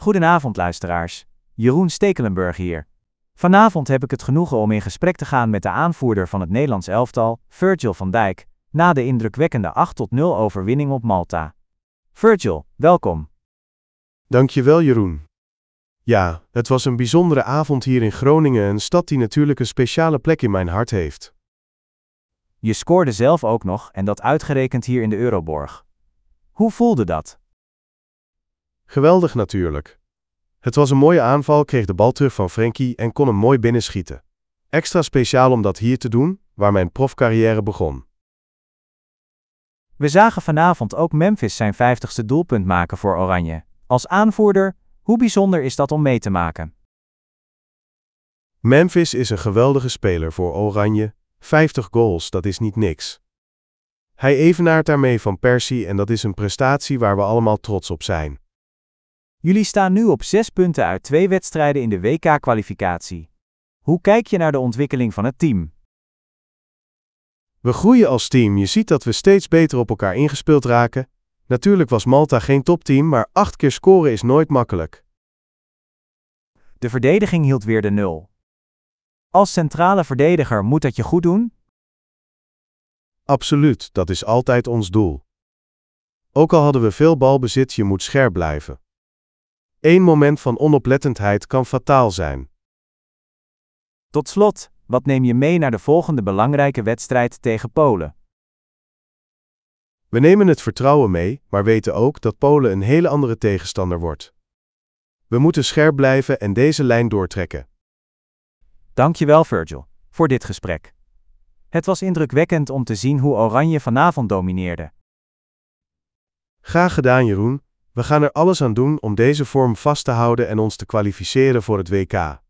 Goedenavond luisteraars, Jeroen Stekelenburg hier. Vanavond heb ik het genoegen om in gesprek te gaan met de aanvoerder van het Nederlands elftal, Virgil van Dijk, na de indrukwekkende 8-0 overwinning op Malta. Virgil, welkom. Dankjewel Jeroen. Ja, het was een bijzondere avond hier in Groningen, een stad die natuurlijk een speciale plek in mijn hart heeft. Je scoorde zelf ook nog en dat uitgerekend hier in de Euroborg. Hoe voelde dat? Geweldig natuurlijk. Het was een mooie aanval, kreeg de bal terug van Frenkie en kon hem mooi binnenschieten. Extra speciaal om dat hier te doen, waar mijn profcarrière begon. We zagen vanavond ook Memphis zijn 50ste doelpunt maken voor Oranje. Als aanvoerder, hoe bijzonder is dat om mee te maken? Memphis is een geweldige speler voor Oranje, 50 goals, dat is niet niks. Hij evenaart daarmee Van Persie en dat is een prestatie waar we allemaal trots op zijn. Jullie staan nu op 6 punten uit 2 wedstrijden in de WK-kwalificatie. Hoe kijk je naar de ontwikkeling van het team? We groeien als team, je ziet dat we steeds beter op elkaar ingespeeld raken. Natuurlijk was Malta geen topteam, maar 8 keer scoren is nooit makkelijk. De verdediging hield weer de 0. Als centrale verdediger moet dat je goed doen? Absoluut, dat is altijd ons doel. Ook al hadden we veel balbezit, je moet scherp blijven. 1 moment van onoplettendheid kan fataal zijn. Tot slot, wat neem je mee naar de volgende belangrijke wedstrijd tegen Polen? We nemen het vertrouwen mee, maar weten ook dat Polen een hele andere tegenstander wordt. We moeten scherp blijven en deze lijn doortrekken. Dankjewel Virgil, voor dit gesprek. Het was indrukwekkend om te zien hoe Oranje vanavond domineerde. Graag gedaan Jeroen, we gaan er alles aan doen om deze vorm vast te houden en ons te kwalificeren voor het WK.